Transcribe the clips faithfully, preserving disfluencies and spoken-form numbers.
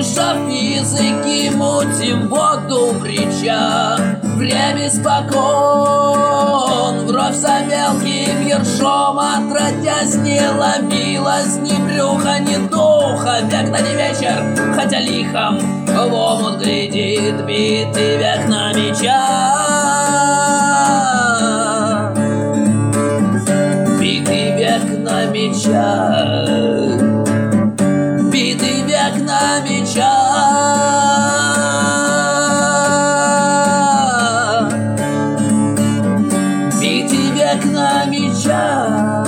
Смешав языки, мутим воду в речах. Время спокон, вровь за мелким ершом, отродясь не ломилась ни брюха, ни духа. Век на не вечер, хотя лихом в омут глядит битый век на мечах. Битый век на мечах. Битый век на мечах. Битый век на мечах.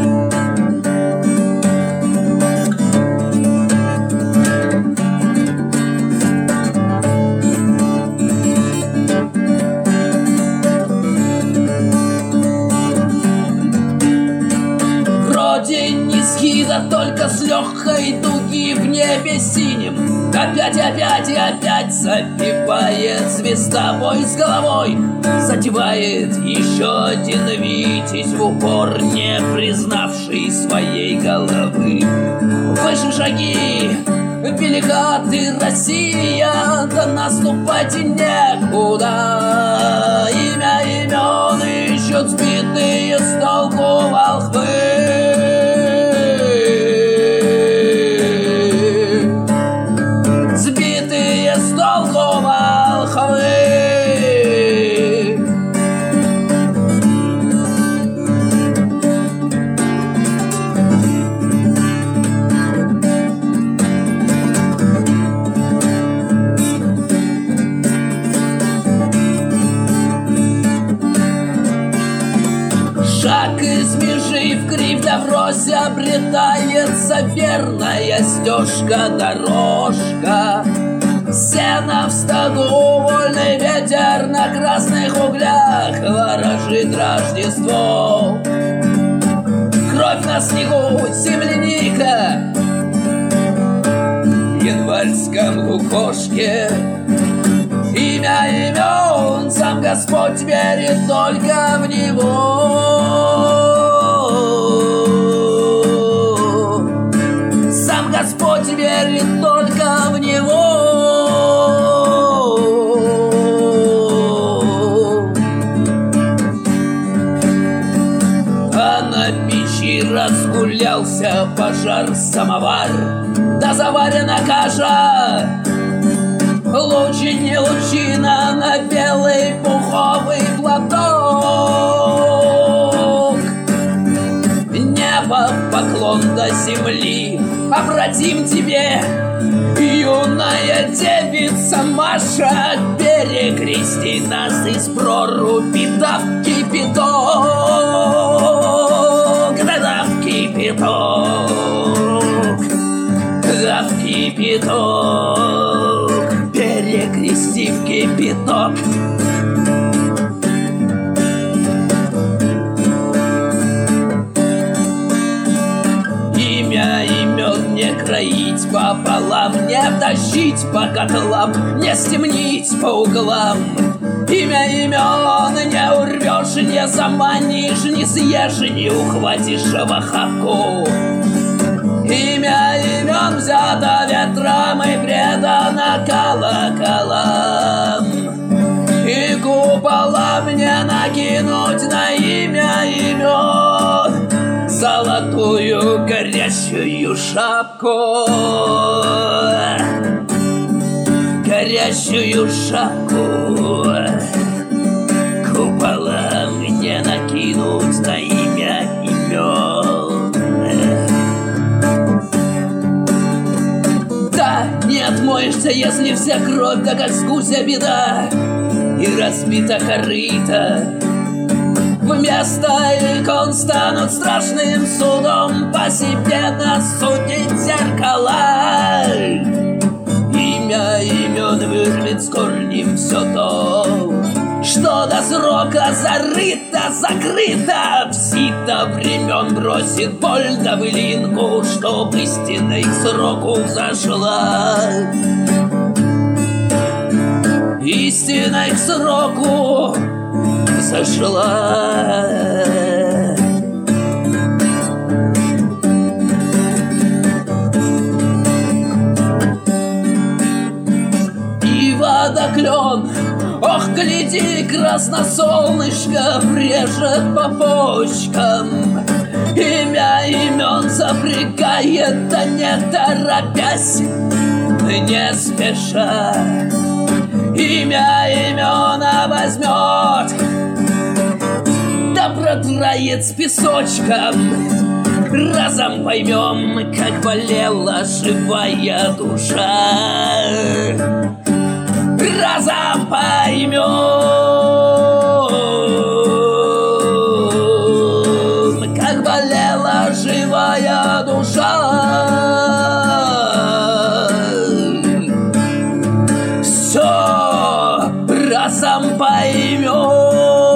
Вроде низкий, да только с легкой дуги в небе синим. Опять, опять и опять запевает звездовой с головой. Затевает еще один витязь, в упор не признавший своей головы. Выше шаги, велика ты, Россия, да наступать некуда. Имя имен ищут сбитые с толку волхвы. Сбитые с толку волхвы. Шаг из межи в кривь, да врозь обретается верная стежка-дорожка. Сено в стогу, вольный ветер на красных углях ворожит Рождество. Кровь на снегу, земляника в январском лукошке. Имя имен сам Господь верит только в Него. Сам Господь верит только в Него. А на печи разгулялся пожар-самовар, да заварена каша. Лучи не лучина на белый пуховый платок. Небо поклон до земли обратим тебе, юная девица Маша. Перекрести нас из проруби, да в кипяток, да в кипяток, да в кипяток. Перекрести в кипяток. Имя имен не кроить пополам, не втащить по котлам, не стемнить по углам. Имя имен не урвешь, не заманишь, не съешь, не ухватишь в охапку. Имя имен взято ветром и предано колоколам. И купола мне накинуть на имя имен золотую горящую шапку. Горящую шапку. Купола мне накинуть на имя имен. Не отмоешься, если вся кровь, да как с гуся беда, и разбита корыта. Вместо икон станут страшным судом по себе нас судить зеркала. Имя имен вырвет с корнем все то, что до срока зарыто, закрыто. В сито времен бросит боль да былинку, чтоб истина к сроку взошла. Истина к сроку взошла. ясно солнышко брежет по почкам. Имя имен запрягает, да не торопясь, не спеша. Имя имена возьмет, да продрает с песочком. Разом поймем, как болела живая душа. Разом поймем, как болела живая душа. Все разом поймем.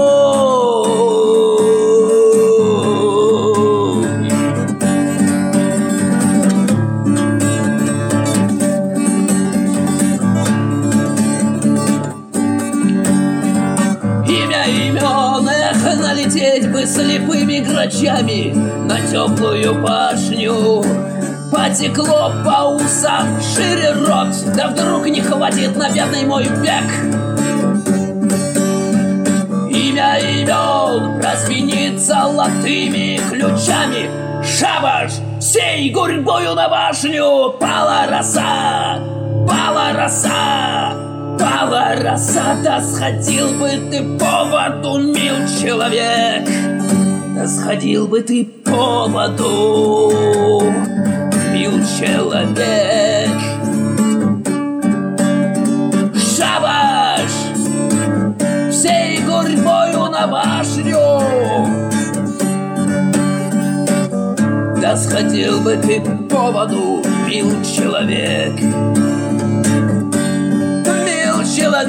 Налететь бы слепыми грачами на теплую башню. Потекло по усам шире рот, да вдруг не хватит на бедный мой век. Имя имен прозвенит золотыми ключами. Шабаш сей гурьбою на башню. Пала роса, пала роса, пала роса. Да сходил бы ты по воду, мил человек. Да сходил бы ты по воду, мил человек. Шабаш всей гурьбою на башню. Да сходил бы ты по воду, мил человек. Мил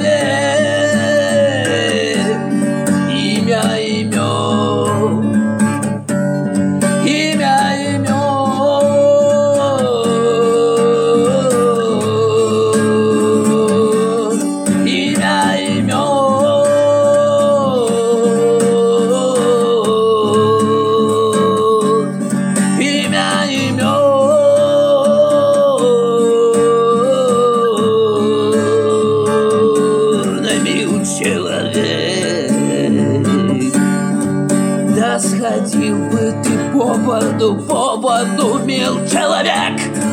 человек. Имя имен, имя имен, имя имен, имя имен. Человек, да сходил бы ты по воду, по воду, мил человек.